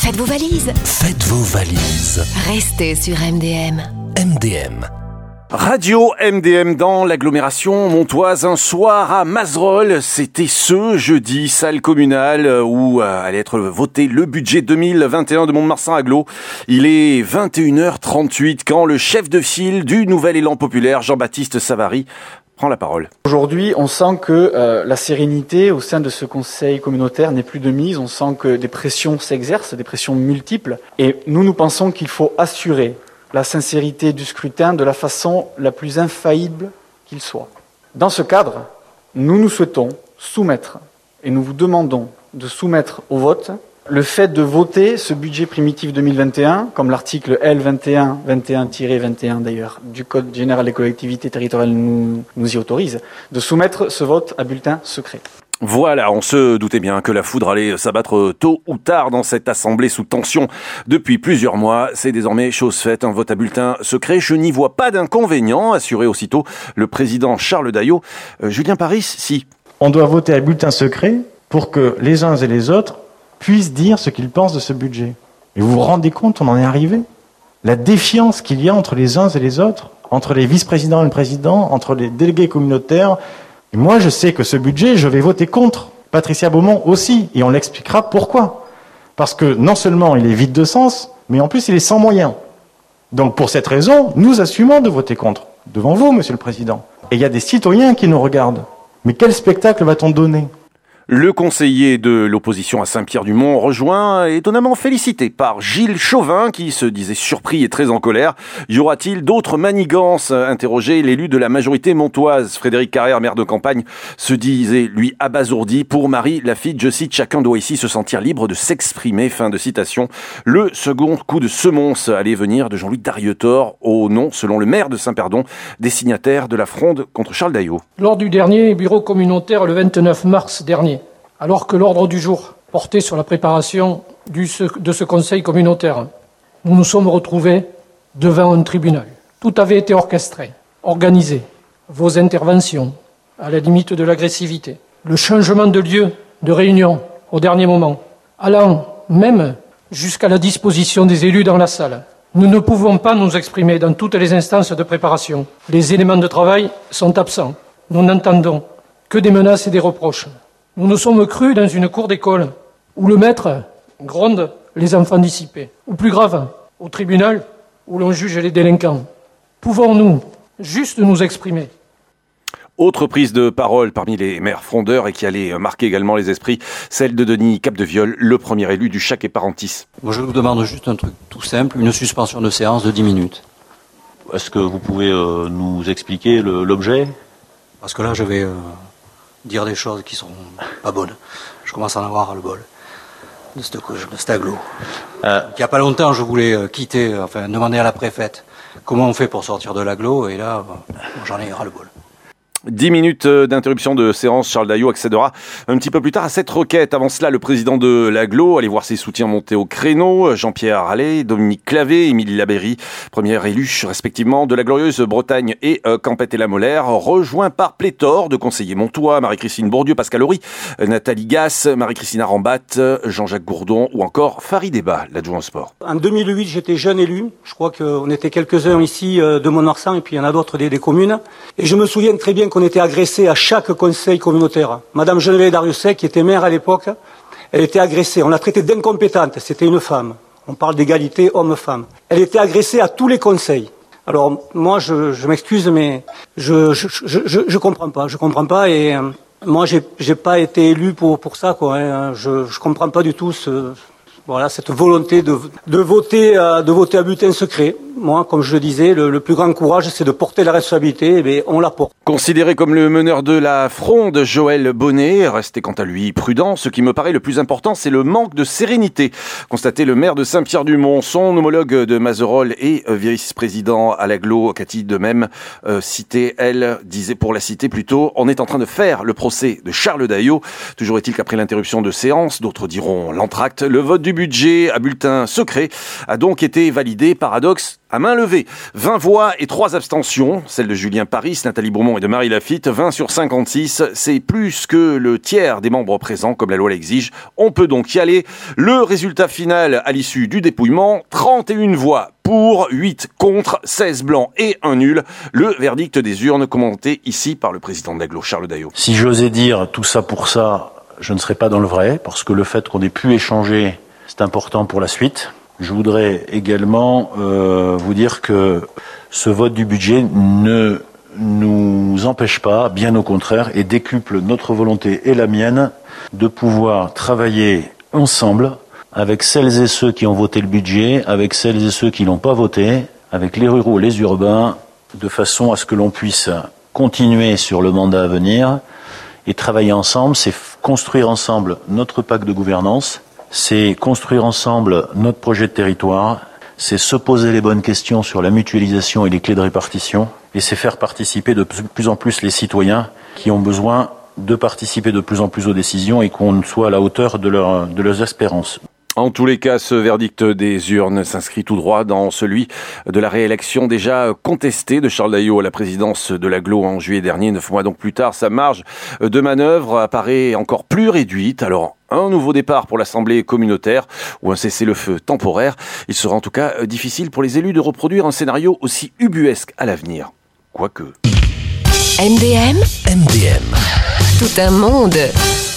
Faites vos valises. Faites vos valises. Restez sur MDM. MDM. Radio MDM dans l'agglomération montoise, un soir à Mazerolles, c'était ce jeudi, salle communale où allait être voté le budget 2021 de Mont-de-Marsan Agglo. Il est 21h38 quand le chef de file du Nouvel Élan Populaire, Jean-Baptiste Savary, prend la parole. Aujourd'hui, on sent que la sérénité au sein de ce conseil communautaire n'est plus de mise. On sent que des pressions s'exercent, des pressions multiples. Et nous pensons qu'il faut assurer la sincérité du scrutin de la façon la plus infaillible qu'il soit. Dans ce cadre, nous souhaitons soumettre, et nous vous demandons de soumettre au vote, le fait de voter ce budget primitif 2021, comme l'article L2121-21 d'ailleurs du Code général des collectivités territoriales nous y autorise, de soumettre ce vote à bulletin secret. Voilà, on se doutait bien que la foudre allait s'abattre tôt ou tard dans cette assemblée sous tension depuis plusieurs mois. C'est désormais chose faite, un vote à bulletin secret. Je n'y vois pas d'inconvénient, assurait aussitôt le président Charles Daillot. Julien Paris, si. On doit voter à bulletin secret pour que les uns et les autres puissent dire ce qu'ils pensent de ce budget. Et vous vous rendez compte, on en est arrivé ? La défiance qu'il y a entre les uns et les autres, entre les vice-présidents et le président, entre les délégués communautaires. Et moi, je sais que ce budget, je vais voter contre. Patricia Beaumont aussi, et on l'expliquera pourquoi. Parce que non seulement il est vide de sens, mais en plus il est sans moyens. Donc pour cette raison, nous assumons de voter contre. Devant vous, Monsieur le Président. Et il y a des citoyens qui nous regardent. Mais quel spectacle va-t-on donner ? Le conseiller de l'opposition à Saint-Pierre-du-Mont rejoint étonnamment félicité par Gilles Chauvin qui se disait surpris et très en colère. Y aura-t-il d'autres manigances ? Interrogé l'élu de la majorité montoise, Frédéric Carrère, maire de campagne, se disait lui abasourdi. Pour Marie Lafitte, je cite, chacun doit ici se sentir libre de s'exprimer. Fin de citation. Le second coup de semonce allait venir de Jean-Louis Darieutort au nom, selon le maire de Saint-Perdon, des signataires de la fronde contre Charles Daillot. Lors du dernier bureau communautaire le 29 mars dernier, alors que l'ordre du jour portait sur la préparation de ce conseil communautaire, nous nous sommes retrouvés devant un tribunal. Tout avait été orchestré, organisé, vos interventions, à la limite de l'agressivité, le changement de lieu de réunion au dernier moment, allant même jusqu'à la disposition des élus dans la salle. Nous ne pouvons pas nous exprimer dans toutes les instances de préparation. Les éléments de travail sont absents. Nous n'entendons que des menaces et des reproches. Nous nous sommes crus dans une cour d'école où le maître gronde les enfants dissipés. Ou plus grave, au tribunal où l'on juge les délinquants. Pouvons-nous juste nous exprimer ? Autre prise de parole parmi les maires frondeurs et qui allait marquer également les esprits, celle de Denis Capdevielle, le premier élu du Chac et Parentis. Moi, je vous demande juste un truc tout simple, une suspension de séance de 10 minutes. Est-ce que vous pouvez nous expliquer l'objet ? Parce que là, je vais dire des choses qui sont pas bonnes. Je commence à en avoir ras-le-bol de cet agglo. Il y a pas longtemps, je voulais demander à la préfète comment on fait pour sortir de l'agglo, et là, j'en ai ras-le-bol. 10 minutes d'interruption de séance. Charles Daillot accédera un petit peu plus tard à cette requête. Avant cela, le président de l'agglo allait voir ses soutiens monter au créneau. Jean-Pierre Allais, Dominique Clavé, Émilie Labéry, première élue respectivement de la glorieuse Bretagne et Campette et la Molaire, rejoint par pléthore de conseillers montois, Marie-Christine Bourdieu, Pascal Horry, Nathalie Gasse, Marie-Christine Rambat, Jean-Jacques Gourdon ou encore Farid Eba, l'adjoint au sport. En 2008, j'étais jeune élu. Je crois qu'on était quelques-uns ici de Mont-de-Marsan et puis il y en a d'autres des communes. Et je me souviens très bien qu'on était agressé à chaque conseil communautaire. Madame Geneviève Dariussec, qui était maire à l'époque, elle était agressée. On l'a traitée d'incompétente. C'était une femme. On parle d'égalité homme-femme. Elle était agressée à tous les conseils. Alors, moi, je m'excuse, mais je comprends pas. Je comprends pas et moi, j'ai pas été élu pour ça, quoi. Hein. Je comprends pas du tout cette volonté de voter à bulletin secret. Moi, comme je le disais, le plus grand courage, c'est de porter la responsabilité, et on la porte. Considéré comme le meneur de la fronde, Joël Bonnet restait quant à lui prudent. Ce qui me paraît le plus important, c'est le manque de sérénité. Constatait le maire de Saint-Pierre-du-Mont, son homologue de Mazerolles et vice-président à l'agglo, Cathy de même, disait pour la citer plutôt, on est en train de faire le procès de Charles Daillot. Toujours est-il qu'après l'interruption de séance, d'autres diront l'entracte, le vote du budget à bulletin secret a donc été validé, paradoxe, à main levée. 20 voix et 3 abstentions, celles de Julien Paris, Nathalie Beaumont et de Marie Laffitte. 20 sur 56, c'est plus que le tiers des membres présents, comme la loi l'exige. On peut donc y aller. Le résultat final à l'issue du dépouillement, 31 voix pour, 8 contre, 16 blancs et 1 nul. Le verdict des urnes commenté ici par le président de l'Aglo, Charles Daillot. Si j'osais dire tout ça pour ça, je ne serais pas dans le vrai, parce que le fait qu'on ait pu échanger, c'est important pour la suite. Je voudrais également vous dire que ce vote du budget ne nous empêche pas, bien au contraire, et décuple notre volonté et la mienne de pouvoir travailler ensemble avec celles et ceux qui ont voté le budget, avec celles et ceux qui l'ont pas voté, avec les ruraux et les urbains, de façon à ce que l'on puisse continuer sur le mandat à venir et travailler ensemble. C'est construire ensemble notre pacte de gouvernance, c'est construire ensemble notre projet de territoire, c'est se poser les bonnes questions sur la mutualisation et les clés de répartition, et c'est faire participer de plus en plus les citoyens qui ont besoin de participer de plus en plus aux décisions et qu'on soit à la hauteur de leurs espérances. En tous les cas, ce verdict des urnes s'inscrit tout droit dans celui de la réélection déjà contestée de Charles Daillot à la présidence de l'Aglo en juillet dernier. 9 mois donc plus tard, sa marge de manœuvre apparaît encore plus réduite. Alors, un nouveau départ pour l'Assemblée communautaire ou un cessez-le-feu temporaire. Il sera en tout cas difficile pour les élus de reproduire un scénario aussi ubuesque à l'avenir. Quoique. MDM, tout un monde.